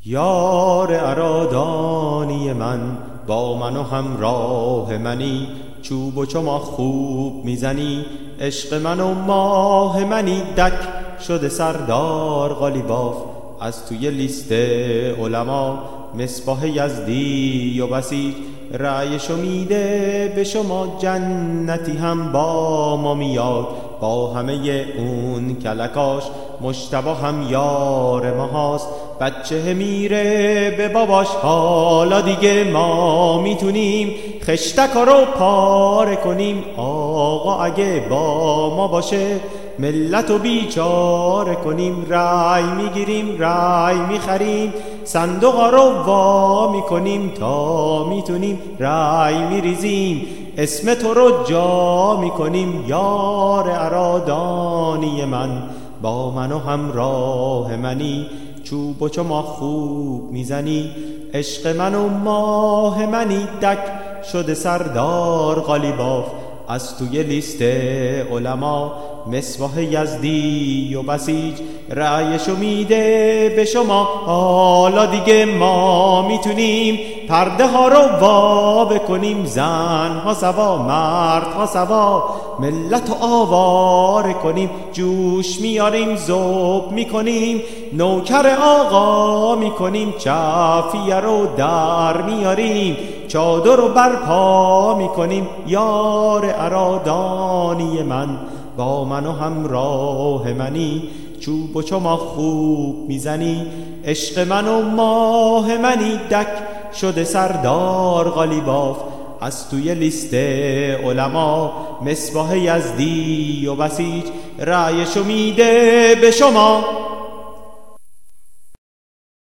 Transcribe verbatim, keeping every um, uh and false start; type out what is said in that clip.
یار ارادانی من، با من و همراه منی، چوب و چما خوب میزنی، عشق من و ماه منی. دک شده سردار قالیباف از توی لیست علما، مصباح یزدی و بسیج رأیشو میده به شما. جنتی هم با ما میاد، با همه اون کلکاش، مجتبی هم یار ما هاست. بچه میره به باباش، حالا دیگه ما میتونیم خشتکا رو پاره کنیم. آقا اگه با ما باشه ملت رو بیچاره کنیم. رای میگیریم رای میخریم، صندوقا رو وا میکنیم. تا میتونیم رای میریزیم، اسم تو رو جا میکنیم. یار ارادانی من، با من و همراه منی، چوب و چما خوب میزنی، عشق من و ماه منی. دک شده سردار قالیباف از توی لیست علما، مصباح یزدی و بسیج رأیشو میده به شما. حالا دیگه ما میتونیم پرده ها رو وا بکنیم. زن ها سوا، مرد ها سوا، ملت و آواره کنیم. جوش میاریم، ذوب میکنیم، نوکر آقا میکنیم. چفیه رو در میاریم، چادر رو برپا میکنیم. یار ارادانی من، با من و همراه منی، چوب و چما خوب میزنی، عشق من و ماه منی. دک شده سردار قالیباف از توی لیست علما، مصباح یزدی و بسیج رأیشو میده به شما.